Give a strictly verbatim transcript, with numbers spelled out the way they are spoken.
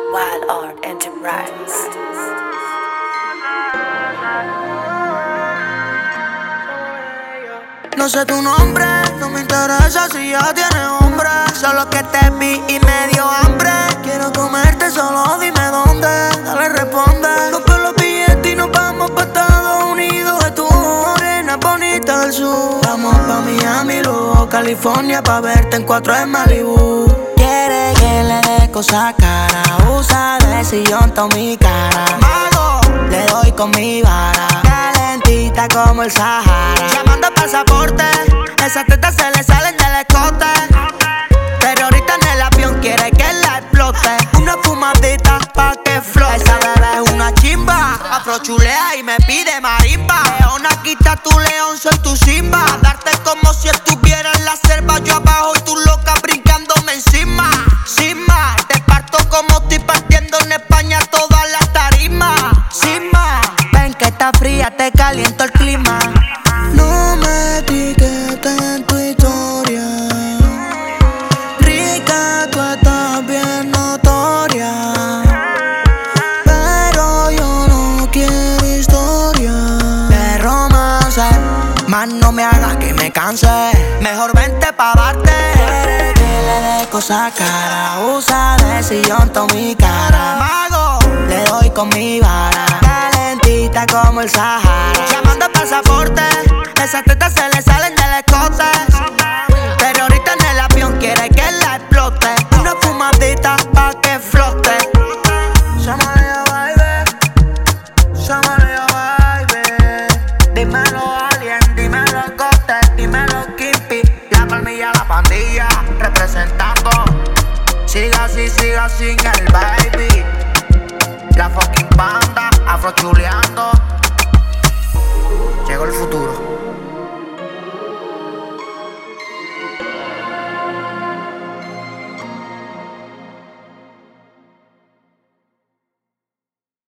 Wild Art Enterprise. No sé tu nombre, no me interesa si ya tienes hombre. Solo que te vi y me dio hambre. Quiero comerte, solo dime dónde. Dale, responde. Compro los billetes y nos vamos pa' Estados Unidos. De tu morena bonita del sur. Vamos pa' Miami, luego California, pa' verte en cuatro en Malibu. Quiere que le dé cosa cara. Usa de sillón toda mi cara. Mago, le doy con mi vara. Calentita como el Sahara. Llamando pasaporte, esas tetas se le salen del escote. Pero ahorita en el avión quiere que la explote. Una fumadita pa' que flote. Esa bebé es una chimba. Afrochulea y me pide marimba. Leona, quita tu león, soy tu Simba. Darte como si estuviera en la selva. Yo abajo y tú loca brincándome encima. Sin más, te parto como estoy partiendo en España todas las tarimas. Sin más, ven que está fría, te caliento el clima. No me etiquetes en tu historia. Rica, tú estás bien notoria. Pero yo no quiero historia de romance. Más no me hagas que me canse. Mejor vente pa' darte. Quiere que le dé cosa cara. Usa de sillón toda mi cara. Mago, le doy con mi vara. Calentita como el Sahara. Llamando pasaporte, esas tetas se le salen del escote. Pero ahorita en el avión quiere que la explote. Una fumadita pa' que flote. Samaria, baby. Samaria, baby. Dímelo Alien, dímelo Cote, dímelo Kimpi. La palmilla, la pandilla, representando. Siga así, siga sin el baby. La fucking panda, Afro Julia.